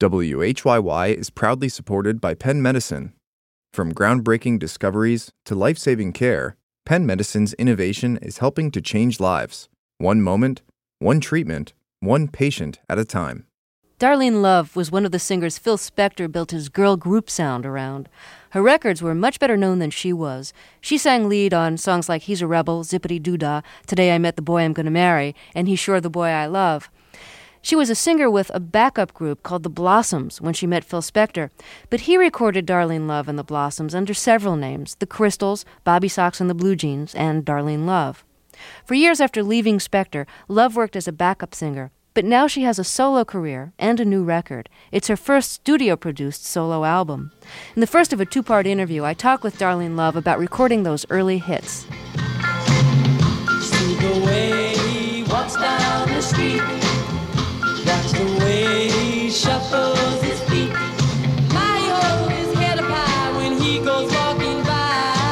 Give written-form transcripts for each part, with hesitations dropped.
WHYY is proudly supported by Penn Medicine. From groundbreaking discoveries to life-saving care, Penn Medicine's innovation is helping to change lives. One moment, one treatment, one patient at a time. Darlene Love was one of the singers Phil Spector built his girl group sound around. Her records were much better known than she was. She sang lead on songs like He's a Rebel, Zippity Doo Dah, Today I Met the Boy I'm Gonna Marry, and He's Sure the Boy I Love. She was a singer with a backup group called the Blossoms when she met Phil Spector, but he recorded Darlene Love and the Blossoms under several names: the Crystals, Bobby Sox and the Blue Jeans, and Darlene Love. For years after leaving Spector, Love worked as a backup singer, but now she has a solo career and a new record. It's her first studio-produced solo album. In the first of a two-part interview, I talk with Darlene Love about recording those early hits. See the way he walks down the street, watch the way he shuffles his feet. My hold his head up high when he goes walking by.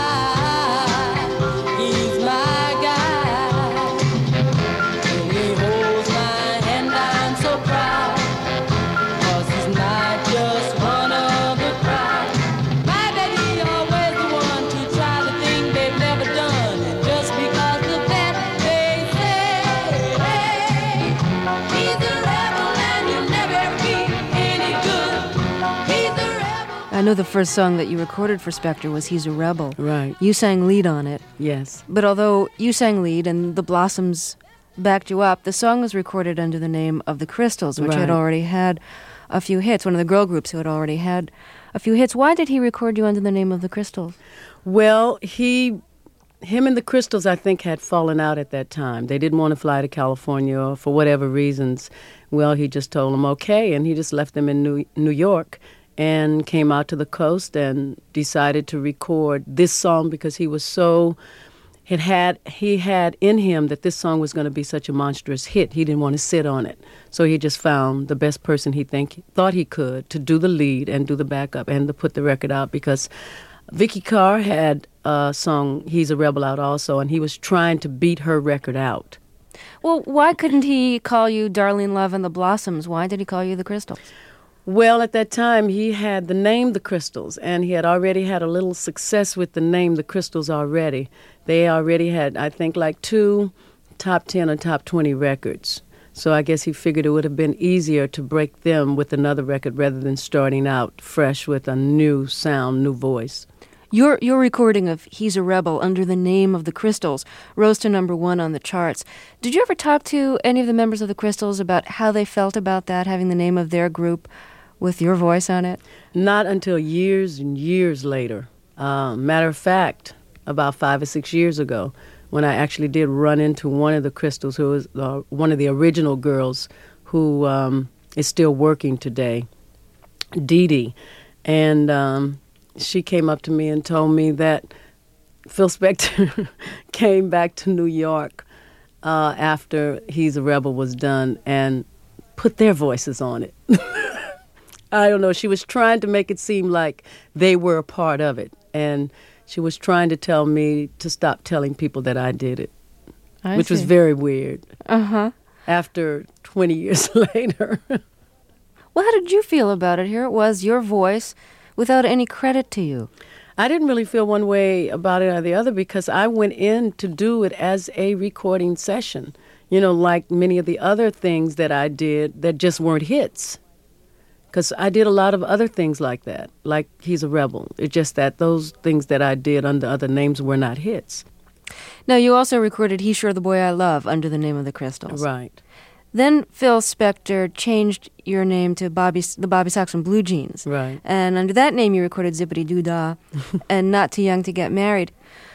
He's my guy. When he holds my hand, I'm so proud, 'cause he's not just one of the crowd. My baby always the one to try the thing they've never done, and just because of that they say, hey, he's a rebel and you'll never ever be any good. He's a rebel. I know the first song that you recorded for Spector was He's a Rebel. Right. You sang lead on it. Yes. But although you sang lead and the Blossoms backed you up, the song was recorded under the name of the Crystals, which had Right. already had a few hits, one of the girl groups who had already had a few hits. Why did he record you under the name of the Crystals? Well, him and the Crystals, I think, had fallen out at that time. They didn't want to fly to California or for whatever reasons. Well, he just told them okay, and he just left them in New York and came out to the coast and decided to record this song because he was so... He had in him that this song was going to be such a monstrous hit. He didn't want to sit on it. So he just found the best person he thought he could to do the lead and do the backup and to put the record out, because Vicki Carr had a song, He's a Rebel, out also, and he was trying to beat her record out. Well, why couldn't he call you Darlene Love and the Blossoms? Why did he call you the Crystals? Well, at that time, he had the name The Crystals, and he had already had a little success with the name The Crystals already. They already had, I think, like 2 top 10 or top 20 records. So I guess he figured it would have been easier to break them with another record rather than starting out fresh with a new sound, new voice. Your recording of He's a Rebel under the name of the Crystals rose to number 1 on the charts. Did you ever talk to any of the members of the Crystals about how they felt about that, having the name of their group with your voice on it? Not until years and years later. Matter of fact, about 5 or 6 years ago, when I actually did run into one of the Crystals, who was one of the original girls who is still working today, Dee Dee. And she came up to me and told me that Phil Spector came back to New York after He's a Rebel was done and put their voices on it. I don't know. She was trying to make it seem like they were a part of it. And she was trying to tell me to stop telling people that I did it, which was very weird. Uh-huh. After 20 years later. Well, how did you feel about it? Here it was, your voice, without any credit to you. I didn't really feel one way about it or the other because I went in to do it as a recording session, you know, like many of the other things that I did that just weren't hits. Because I did a lot of other things like that, like He's a Rebel. It's just that those things that I did under other names were not hits. Now, you also recorded He's Sure the Boy I Love under the name of the Crystals. Right. Then Phil Spector changed your name to the Bobby Sox and Blue Jeans. Right. And under that name, you recorded Zippity Doo Dah and Not Too Young to Get Married.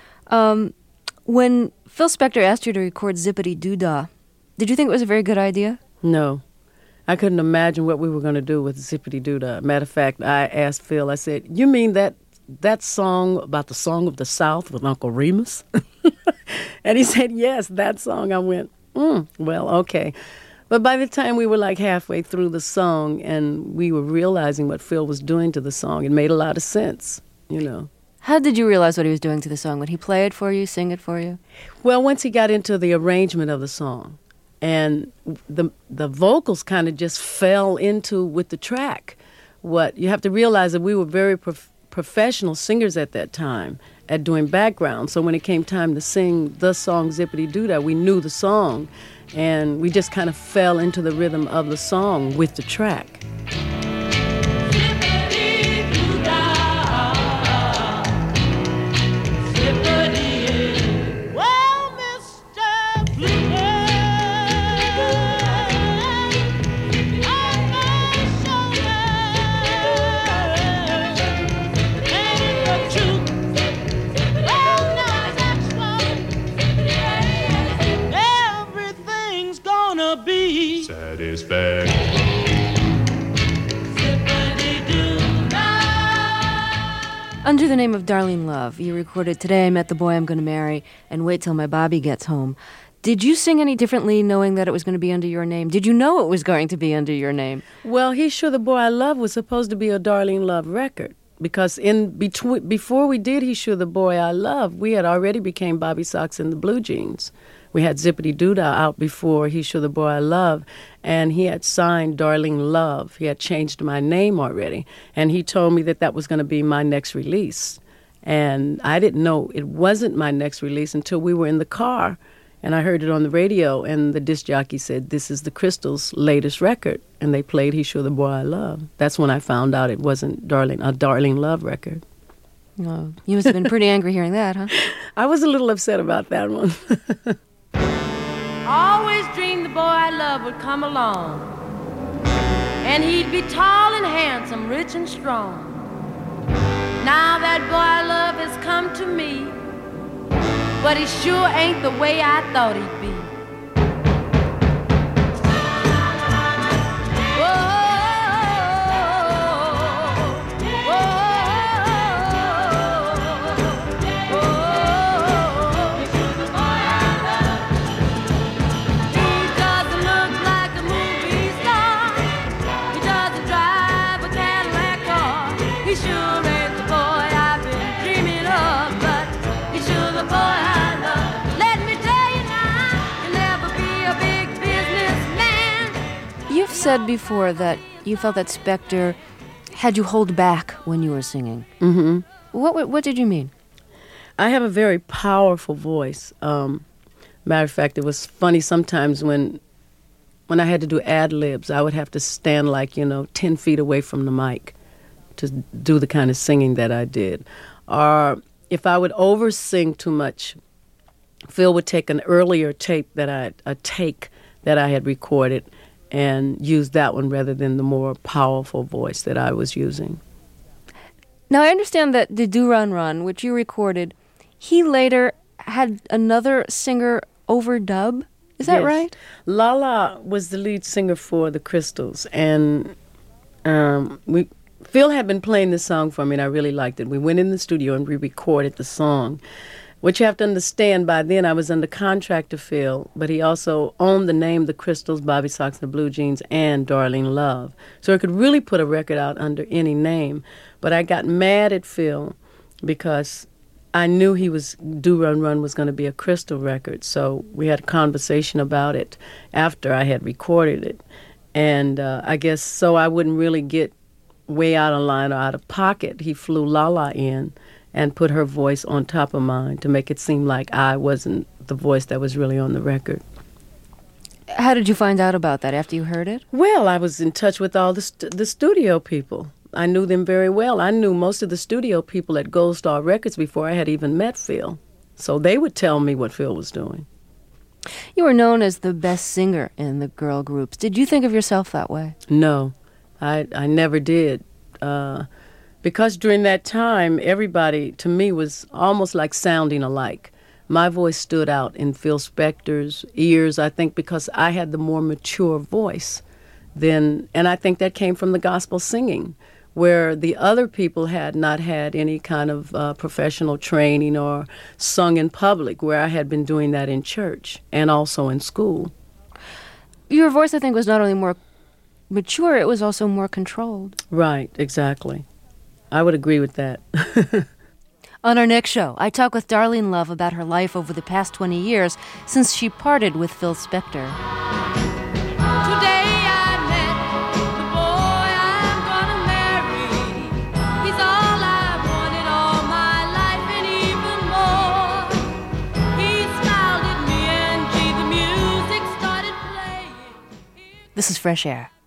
When Phil Spector asked you to record Zippity Doo Dah, did you think it was a very good idea? No. I couldn't imagine what we were going to do with Zippity Doo Dah. Matter of fact, I asked Phil, I said, you mean that song about the Song of the South with Uncle Remus? And he said, yes, that song. I went, well, okay. But by the time we were like halfway through the song and we were realizing what Phil was doing to the song, it made a lot of sense, you know. How did you realize what he was doing to the song? Would he play it for you, sing it for you? Well, once he got into the arrangement of the song, and the vocals kind of just fell into with the track. What you have to realize that we were very professional singers at that time at doing background. So when it came time to sing the song Zippity Doo Dah, we knew the song, and we just kind of fell into the rhythm of the song with the track. Under the name of Darlene Love, you recorded Today I Met the Boy I'm Gonna Marry and Wait Till My Bobby Gets Home. Did you sing any differently knowing that it was going to be under your name? Did you know it was going to be under your name? Well, He's Sure the Boy I Love was supposed to be a Darlene Love record, because before we did He's Sure the Boy I Love, we had already became Bobby Sox and the Blue Jeans. We had Zippity Doo Dah out before He's Sure the Boy I Love, and he had signed Darlene Love. He had changed my name already, and he told me that was going to be my next release. And I didn't know it wasn't my next release until we were in the car, and I heard it on the radio, and the disc jockey said, "This is the Crystals' latest record," and they played He's Sure the Boy I Love. That's when I found out it wasn't a Darlene Love record. Oh, you must have been pretty angry hearing that, huh? I was a little upset about that one. Always dreamed the boy I love would come along, and he'd be tall and handsome, rich and strong. Now that boy I love has come to me, but he sure ain't the way I thought he'd be. Said before that you felt that Spector had you hold back when you were singing. Mm-hmm. What did you mean? I have a very powerful voice. Matter of fact, it was funny sometimes when I had to do ad-libs, I would have to stand 10 feet away from the mic to do the kind of singing that I did. Or if I would over-sing too much, Phil would take an earlier take that I had recorded and use that one rather than the more powerful voice that I was using. Now, I understand that the Do Run Run, which you recorded, he later had another singer overdub. Is that right? Lala was the lead singer for the Crystals, and Phil had been playing this song for me, and I really liked it. We went in the studio and we recorded the song. What you have to understand, by then I was under contract to Phil, but he also owned the name The Crystals, Bobby Sox and the Blue Jeans, and Darlene Love. So I could really put a record out under any name. But I got mad at Phil because I knew Do Run Run was going to be a Crystal record. So we had a conversation about it after I had recorded it. And I guess so I wouldn't really get way out of line or out of pocket, he flew Lala in and put her voice on top of mine to make it seem like I wasn't the voice that was really on the record. How did you find out about that after you heard it? Well, I was in touch with all the studio people. I knew them very well. I knew most of the studio people at Gold Star Records before I had even met Phil. So they would tell me what Phil was doing. You were known as the best singer in the girl groups. Did you think of yourself that way? No, I never did. Because during that time, everybody, to me, was almost like sounding alike. My voice stood out in Phil Spector's ears, I think, because I had the more mature voice and I think that came from the gospel singing, where the other people had not had any kind of professional training or sung in public, where I had been doing that in church and also in school. Your voice, I think, was not only more mature, it was also more controlled. Right, exactly. I would agree with that. On our next show, I talk with Darlene Love about her life over the past 20 years since she parted with Phil Spector. Today I met the boy I'm gonna marry. He's all I wanted all my life and even more. He smiled at me and gee, the music started playing. This is Fresh Air.